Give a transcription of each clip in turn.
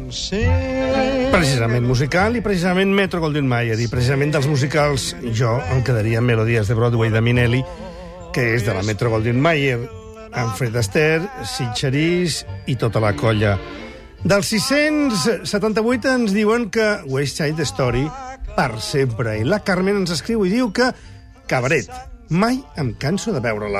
Precisament musical i precisament Metro Goldwyn Mayer. I precisament dels musicals jo em quedaria amb Melodies de Broadway de Minelli, que és de la Metro Goldwyn Mayer, amb Fred Astaire, Sid Charisse i tota la colla. Del 678 ens diuen que West Side Story per sempre. I la Carmen ens escriu i diu que Cabaret. Mai em canso de veure-la.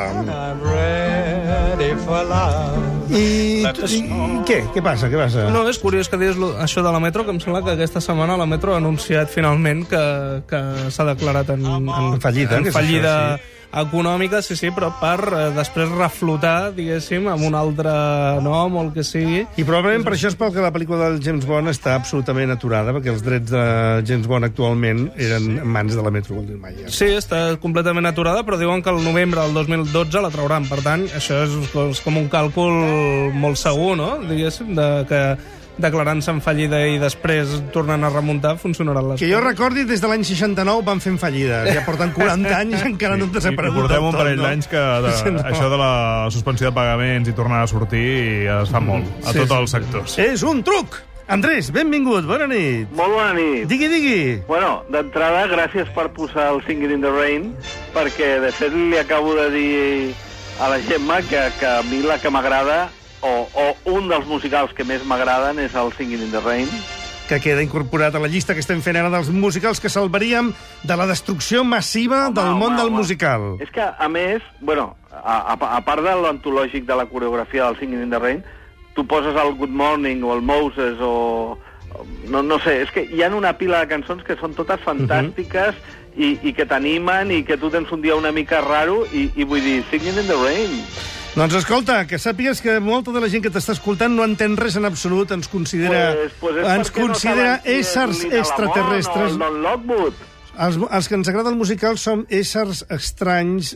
I què? Què passa? No, és curiós que diguis això de la Metro, que em sembla que aquesta setmana la Metro ha anunciat finalment que s'ha declarat en fallida. En fallida econòmica, sí, però per després reflotar, diguéssim, amb un altre nom o el que sigui. I probablement per això és pel que la pel·lícula del James Bond està absolutament aturada, perquè els drets de James Bond actualment eren en mans de la Metro Goldwyn Mayer. Sí, està completament aturada, però diuen que el novembre del 2012 la trauran. Per tant, això és com un càlcul molt segur, no? Diguéssim, que declarant-se en fallida i després tornant a remuntar, funcionaran les coses. Que jo recordi, des de l'any 69 van fent fallides. Ja porten 40 anys i encara no ens ha desaparegut. Portem un parell d'anys que això de la suspensió de pagaments i tornar a sortir es fa molt, a tots els sectors. És un truc! Andrés, benvingut, bona nit. Molt bona nit. Digui. Bueno, d'entrada, gràcies per posar el Singing in the Rain, perquè de fet li acabo de dir a la Gemma que a mi la que m'agrada, o un dels musicals que més m'agraden, és el Singing in the Rain. Que queda incorporat a la llista que estem fent ara dels musicals que salvaríem de la destrucció massiva del món del musical. És que, a més, bueno, a part de l'antològic de la coreografia del Singing in the Rain, tu poses el Good Morning o el Moses o... No sé, és que hi ha una pila de cançons que són totes fantàstiques i que t'animen i que tu tens un dia una mica raro i vull dir, Singing in the Rain. Doncs escolta, que sàpigues que molta de la gent que t'està escoltant no entén res en absolut, ens considera éssers extraterrestres. Els que ens agrada el musical som éssers estranys,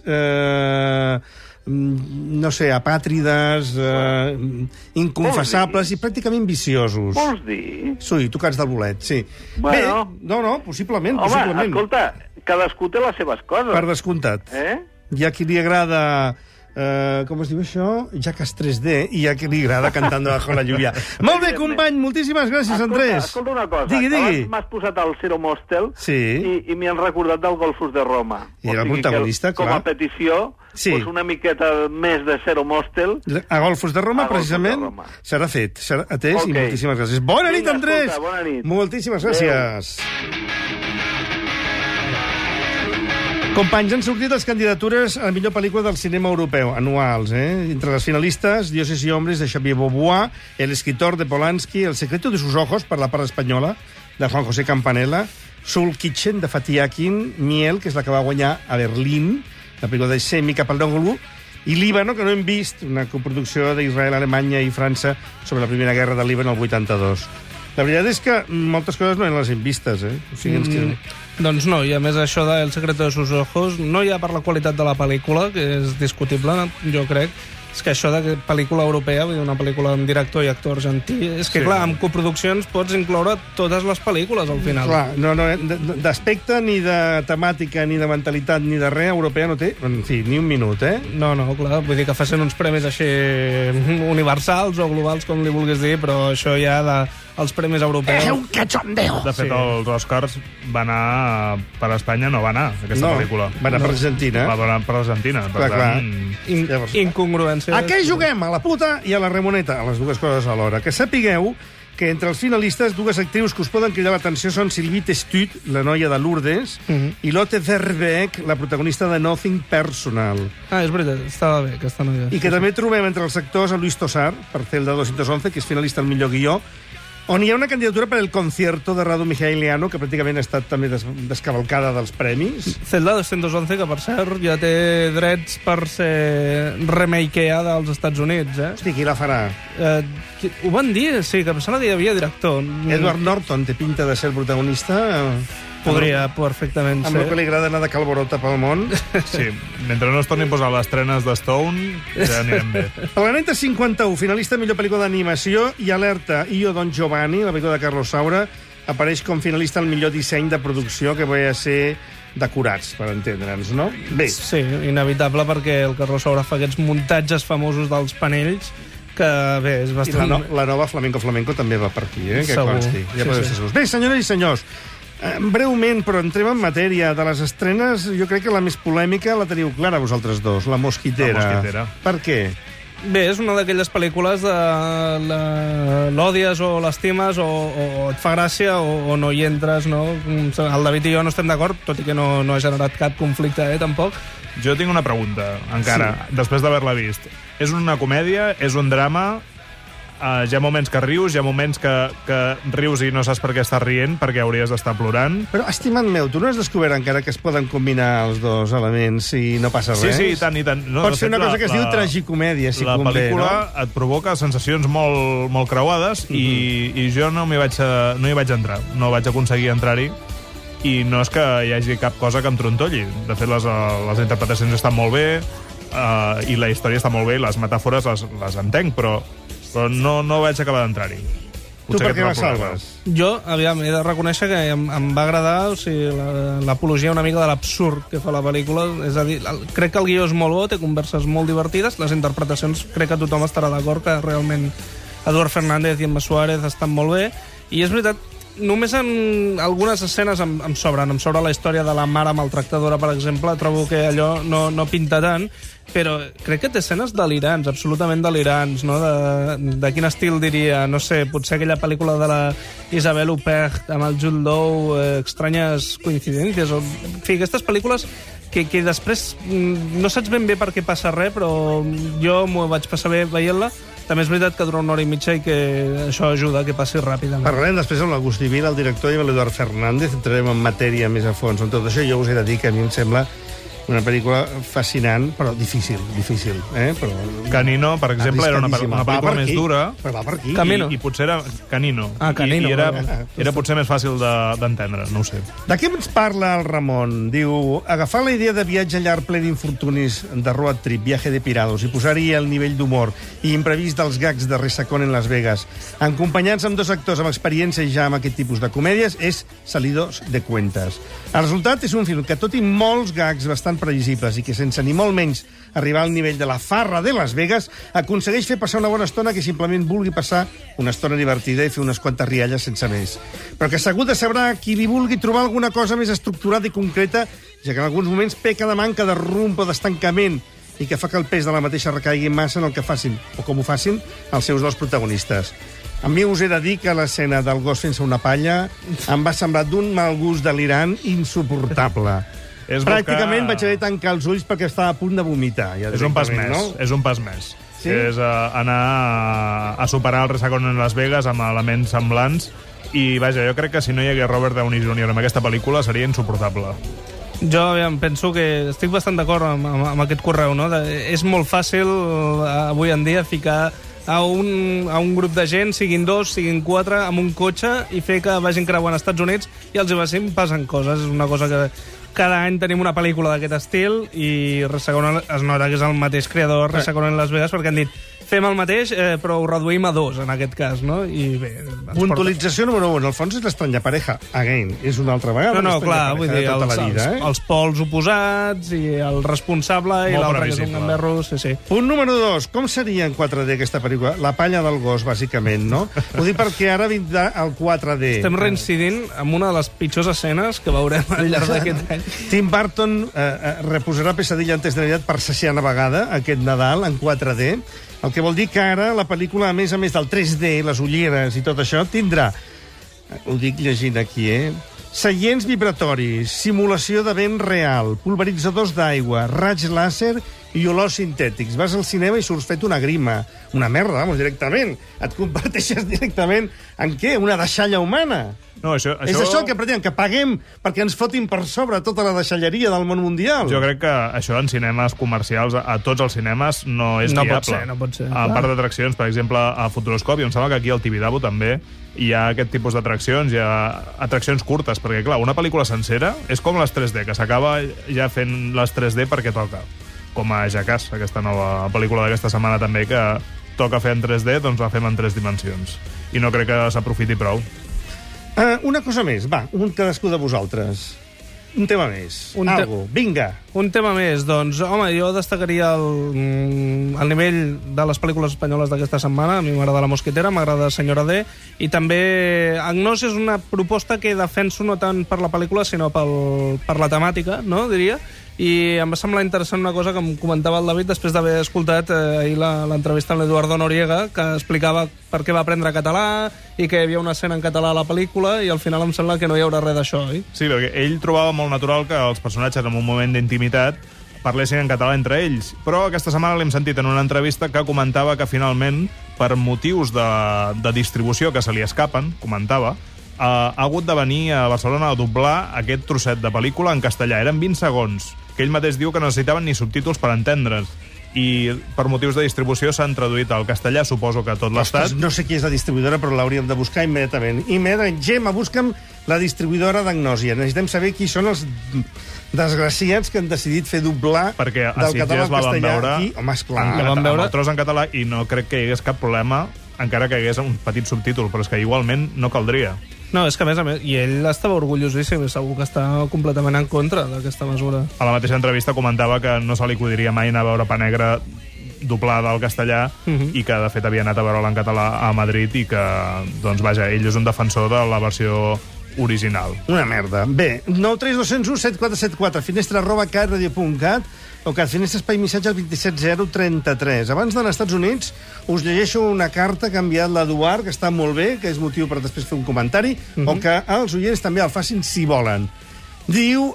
no sé, apàtrides, inconfessables i pràcticament viciosos. Vols dir? Sí, tocats del bolet, sí. Bueno. Bé, no, possiblement. Home, escolta, cadascú té les seves coses. Per descomptat. Hi ha qui li agrada... com es diu això? Jackass 3D, i hi ha qui li agrada Cantando bajo la lluvia. Molt bé, company, moltíssimes gràcies, Andrés. Escolta una cosa, digui. Abans m'has posat el Zero Mostel i m'hi han recordat del Golfos de Roma. I era el protagonista, clar. Com a petició, una miqueta més de Zero Mostel. A Golfos de Roma, precisament, serà fet, serà atès, i moltíssimes gràcies. Bona nit, Andrés! Bona nit. Moltíssimes gràcies. Companys, han sortit les candidatures a la millor pel·lícula del cinema europeu, anuals, Entre les finalistes, Dioses y hombres, de Xavier Beauvoir, El escritor, de Polanski, El secreto de sus ojos, per la part espanyola, de Juan José Campanella, Soul Kitchen, de Fatih Akin, Miel, que és la que va guanyar a Berlín, la pel·lícula de Semi Capaldoglu, i Líbano, que no hem vist, una coproducció d'Israel, Alemanya i França sobre la Primera Guerra del Líban el 82. La veritat és que moltes coses no les hem vistes, O sigui, Doncs no, i a més això de El secreto de sus ojos, no hi ha per la qualitat de la pel·lícula, que és discutible, jo crec, és que això de pel·lícula europea, vull dir, una pel·lícula amb director i actor argentí, és que, clar, amb coproduccions pots incloure totes les pel·lícules, al final. Clar, d'aspecte, ni de temàtica, ni de mentalitat, ni de res, europea no té, en fi, ni un minut, No, clar, vull dir que facin uns premis així universals o globals, com li vulguis dir, però això ja els premis europeus... És un cachondeo! De fet, els Oscars va anar per Espanya, no va anar, aquesta pel·lícula. Va anar per Argentina. Va anar per Argentina, per tant... Incongruència. A què juguem? A la puta i a la remoneta, a les dues coses alhora. Que sapigueu que entre els finalistes dues actrius que us poden cridar l'atenció són Sylvie Testud, la noia de Lourdes, i Lotte Verbeek, la protagonista de Nothing Personal. És veritat, estava bé, aquesta noia. I que també trobem entre els actors a Luis Tosar, per Celda 211, que és finalista al millor guió, on hi ha una candidatura per el concierto de Radu Mihailiano, que pràcticament ha estat també descavalcada dels premis. Celda 211, que per cert ja té drets per ser remakeada als Estats Units, Hosti, qui la farà? Ho van dir, sí, que em sembla que hi havia director. Edward Norton té pinta de ser el protagonista... Podria perfectament ser. Amb el que li agrada anar de calborota pel món. Sí, mentre no es tornin a posar les trenes de Stone, ja anirem bé. Planeta 51, finalista millor pel·lícula d'animació, i Alerta, Io Don Giovanni, la pel·lícula de Carlos Saura, apareix com finalista al millor disseny de producció, que ve a ser decorats, per entendre'ns, no? Bé. Sí, inevitable, perquè el Carlos Saura fa aquests muntatges famosos dels panells Que bé, és I bastant... la nova Flamenco també va per aquí, que Segur. consti. Ja Sí, podeu sí. ser segurs. Bé, senyores i senyors, breument, però entrem en matèria de les estrenes, jo crec que la més polèmica la teniu clara vosaltres dos, La Mosquitera. La Mosquitera. Per què? Bé, és una d'aquelles pel·lícules de l'òdies o l'estimes o et fa gràcia o no hi entres, no? El David i jo no estem d'acord, tot i que no ha generat cap conflicte, tampoc. Jo tinc una pregunta, encara, després d'haver-la vist. És una comèdia? És un drama? Hi ha moments que rius, hi ha moments que rius i no saps per què estàs rient, perquè hauries d'estar plorant. Però, estimat meu, tu no has descobert encara que es poden combinar els dos elements i no passa res? Sí, i tant, i tant. No, Pot de ser fet, una cosa que es diu tragicomèdia, si la convé, pel·lícula no? et provoca sensacions molt creuades i jo no hi vaig entrar. No vaig aconseguir entrar-hi i no és que hi hagi cap cosa que em trontolli. De fet, les interpretacions estan molt bé i la història està molt bé i les metàfores les entenc, però no vaig acabar d'entrar-hi. Tu per què la salves? Jo, aviam, he de reconèixer que em va agradar, o sigui, l'apologia una mica de l'absurd que fa la pel·lícula. És a dir, crec que el guió és molt bo, té converses molt divertides, les interpretacions crec que tothom estarà d'acord que realment Eduard Fernández i Emma Suárez estan molt bé, i és veritat, només en algunes escenes em sobren. Em sobra la història de la mare maltractadora, per exemple. Trobo que allò no pinta tant, però crec que té escenes delirants, absolutament delirants, no? De quin estil diria? No sé, potser aquella pel·lícula de la Isabelle Huppert amb el Jude Law, Estranyes coincidències, o... En fi, aquestes pel·lícules que després no saps ben bé per què passa res, però jo m'ho vaig passar bé veient-la. També és veritat que dura 1 hora i mitja i que això ajuda que passi ràpidament. Parlarem després amb l'Agustí Vila, el director, i amb l'Eduard Fernández. Entrarem en matèria més a fons. En tot això jo us he de dir que a mi em sembla una pel·lícula fascinant, però difícil, Però... Canino, per exemple, era una pel·lícula més dura. Però va per aquí. Camino. I potser era Canino. Canino. I era potser més fàcil d'entendre, no ho sé. De què ens parla el Ramon? Diu, agafar la idea de viatge llarg ple d'infortunis de road trip, viaje de pirados, i posar-hi el nivell d'humor i imprevist dels gags de Resacón en Las Vegas, acompanyats amb 2 actors amb experiència ja amb aquest tipus de comèdies, és salidos de cuentas. El resultat és un film que, tot i molts gags bastant previsibles i que sense ni molt menys arribar al nivell de la farra de Las Vegas, aconsegueix fer passar una bona estona que simplement vulgui passar una estona divertida i fer unes quantes rialles sense més. Però que segur de sabrà qui li vulgui trobar alguna cosa més estructurada i concreta, ja que en alguns moments peca de manca de rumb o d'estancament i que fa que el pes de la mateixa recaigui massa en el que facin, o com ho facin, els seus 2 protagonistes. A mi us he de dir que l'escena del gos fent-se una palla em va semblar d'un mal gust delirant insuportable. Pràcticament vaig haver de tancar els ulls perquè estava a punt de vomitar. Ja és un pas més, no? és un pas més. Sí? És anar a superar el Resacón en Las Vegas amb elements semblants i, vaja, jo crec que si no hi hagués Robert Downey Jr. en aquesta pel·lícula seria insuportable. Jo penso que estic bastant d'acord amb aquest correu, no? És molt fàcil avui en dia ficar a un grup de gent, siguin 2, siguin 4, amb un cotxe i fer que vagin creuant als Estats Units i els hi passen coses. És una cosa que cada any tenim una pel·lícula d'aquest estil i Resacón es nota que és el mateix creador Resacón en Las Vegas perquè han dit fem el mateix, però ho reduïm a 2, en aquest cas, no? I bé... Puntualització número 1. En el fons és l'estranya pareja. Again, és una altra vegada. No, clar, vull dir, tota la vida, els pols oposats i el responsable i l'altre que és un gamberro, sí. Punt número 2. Com seria en 4D aquesta pel·lícula? La palla del gos, bàsicament, no? Ho dic perquè ara vindrà el 4D. Estem reincidint en una de les pitjors escenes que veurem al llarg d'aquest any. Tim Burton reposarà Pesadilla antes de Navidad per 60a vegada aquest Nadal en 4D, el que vol dir que ara la pel·lícula, a més del 3D, les ulleres i tot això, tindrà, ho dic llegint aquí, seients vibratoris, simulació de vent real, pulveritzadors d'aigua, raig làser i olors sintètics. Vas al cinema i surts fet una grima. Una merda, vamos, directament. Et converteixes directament en què? Una deixalla humana. No, això... És això que pretenen, que paguem perquè ens fotin per sobre tota la deixalleria del món mundial. Jo crec que això en cinemes comercials, a tots els cinemes, no és viable. No pot ser. A part d'atraccions, per exemple, a Futuroscopi, em sembla que aquí al Tibidabo també hi ha aquest tipus d'atraccions, hi ha atraccions curtes, perquè, clar, una pel·lícula sencera és com les 3D, que s'acaba ja fent les 3D perquè toca. Com a Jackass, aquesta nova pel·lícula d'aquesta setmana també, que toca fer en 3D, doncs la fem en 3 dimensions. I no crec que s'aprofiti prou. Una cosa més, va, un cadascú de vosaltres. Un tema més. Vinga. Un tema més. Doncs, home, jo destacaria el nivell de les pel·lícules espanyoles d'aquesta setmana. A mi m'agrada La Mosquitera, m'agrada Senyora D, i també Agnos és una proposta que defenso no tant per la pel·lícula, sinó per la temàtica, no, diria. I em va semblar interessant una cosa que em comentava el David després d'haver escoltat ahir l'entrevista amb l'Eduardo Noriega, que explicava per què va aprendre català i que hi havia una escena en català a la pel·lícula, i al final em sembla que no hi haurà res d'això, oi? Sí, perquè ell trobava molt natural que els personatges en un moment d'intimitat parlessin en català entre ells, però aquesta setmana l'hem sentit en una entrevista que comentava que finalment, per motius de distribució que se li escapen, comentava, ha hagut de venir a Barcelona a doblar aquest trosset de pel·lícula en castellà. Eren 20 segons, que ell mateix diu que no necessitaven ni subtítols per entendre's. I per motius de distribució s'han traduït al castellà, suposo que a tot l'Estat. No sé qui és la distribuïdora, però l'hauríem de buscar immediatament. Gemma, busca'm la distribuïdora d'Agnòsia. Necessitem saber qui són els desgraciats que han decidit fer doblar perquè del català al castellà aquí. Home, esclar. Amb el tros en català, i no crec que hi hagués cap problema encara que hi hagués un petit subtítol, però és que igualment no caldria. No, és que a més, i ell estava orgullosíssim, i segur que està completament en contra d'aquesta mesura. A la mateixa entrevista comentava que no se li acudiria mai anar a veure Pa Negra doblada al castellà, i que de fet havia anat a veure-la en català a Madrid, i que, doncs vaja, ell és un defensor de la versió original. Una merda. Bé, 932017474, finestra@catradio.cat, o Catfinestra Espai Missatge al 27033. Abans d'anar als Estats Units, us llegeixo una carta que ha enviat l'Eduard, que està molt bé, que és motiu per després fer un comentari, o que els oients també el facin si volen. Diu,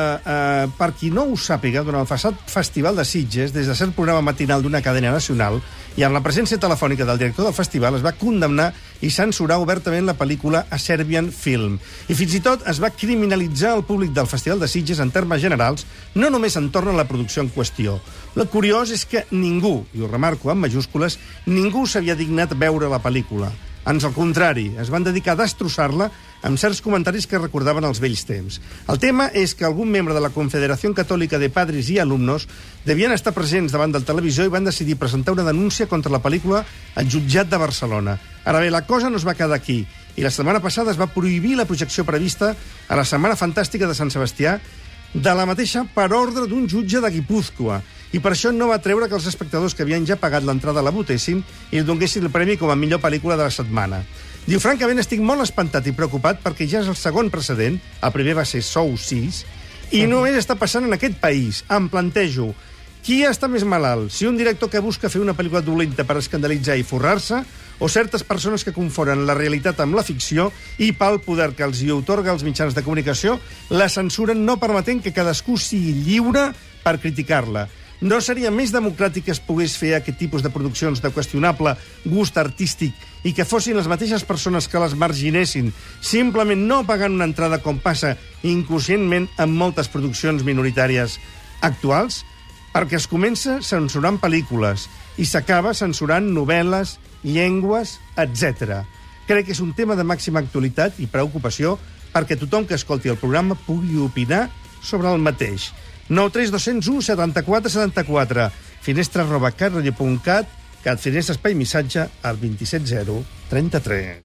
per qui no ho sàpiga, durant el passat Festival de Sitges, des de cert programa matinal d'una cadena nacional, i amb la presència telefònica del director del festival, es va condemnar i censurar obertament la pel·lícula A Serbian Film. I fins i tot es va criminalitzar el públic del Festival de Sitges en termes generals, no només entorn a la producció en qüestió. El curiós és que ningú, i ho remarco en majúscules, ningú s'havia dignat veure la pel·lícula. Ans al contrari, es van dedicar a destrossar-la amb certs comentaris que recordaven els vells temps. El tema és que algun membre de la Confederació Catòlica de Padres i Alumnos devien estar presents davant del televisor i van decidir presentar una denúncia contra la pel·lícula al jutjat de Barcelona. Ara bé, la cosa no es va quedar aquí, i la setmana passada es va prohibir la projecció prevista a la Setmana Fantàstica de Sant Sebastià de la mateixa per ordre d'un jutge de Guipúzcoa, i per això no va treure que els espectadors que havien ja pagat l'entrada la votessin i li donessin el premi com a millor pel·lícula de la setmana. Diu, francament, estic molt espantat i preocupat perquè ja és el segon precedent, el primer va ser Sou 6, i només està passant en aquest país. Em plantejo, qui està més malalt? Si un director que busca fer una pel·lícula dolenta per escandalitzar i forrar-se, o certes persones que confonen la realitat amb la ficció i pel poder que els hi otorga els mitjans de comunicació, la censuren no permetent que cadascú sigui lliure per criticar-la. No seria més democràtic que es pogués fer aquest tipus de produccions de qüestionable gust artístic i que fossin les mateixes persones que les marginessin, simplement no pagant una entrada com passa inconscientment amb moltes produccions minoritàries actuals? Perquè es comença censurant pel·lícules i s'acaba censurant novel·les, llengües, etc. Crec que és un tema de màxima actualitat i preocupació perquè tothom que escolti el programa pugui opinar sobre el mateix. 93201 74 74, finestra@catradio.cat, Catfinestra Espai Missatge al 27033.